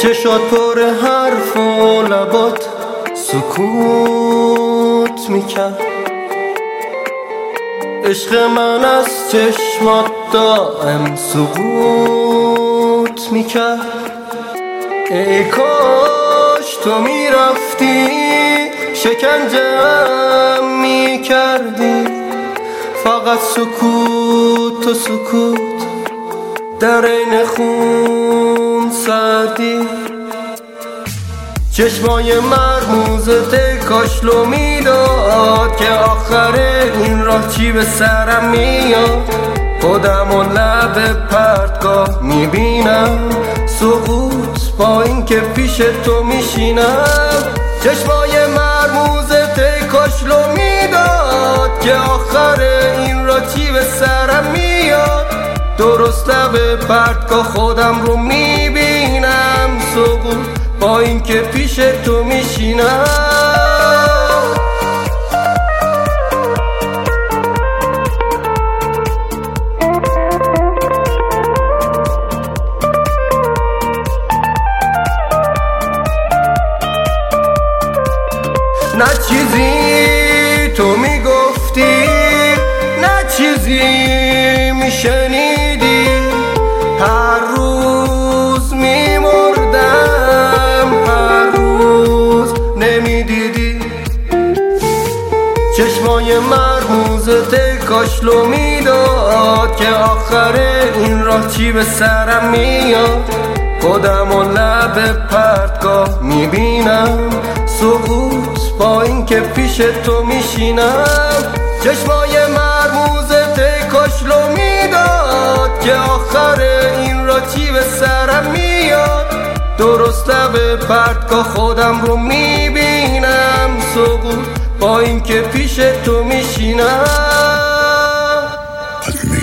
چشات پر حرف و لبات سکوت میکرد. عشق من از چشمات دائم سقوط میکرد. ای کاش تو میرفتی شکنجه‌ام میکردی. فقط سکوت و سکوت در این خون سردی. چشمای مرموزت کاش لو میداد که آخر این راه چی به سرم میاد. خودم و لب پرتگاه میبینم سقوط با این که پیش تو میشینم. چشمای مرموزت کاش لو میداد که آخر این راه چی به سرم میاد. درست لب پرتگاه خودم رو میبینم سقوط با این که پیش تو میشینم. نه چیزی تو میگفتی نه چیزی میشنیدی. هر روز میمردم هر روز نمیدیدی. چشمای مرموزت کاش لو میداد که آخر این راه چی به سرم میاد. خودم و لب پرتگاه میبینم سقوط با این که پیش تو میشینم. چشمای مرموزت کاش لو میداد که آخر این را چی به سرم میاد. درست لب پرتگاه خودم رو میبینم سقوط با این که پیش تو میشینم.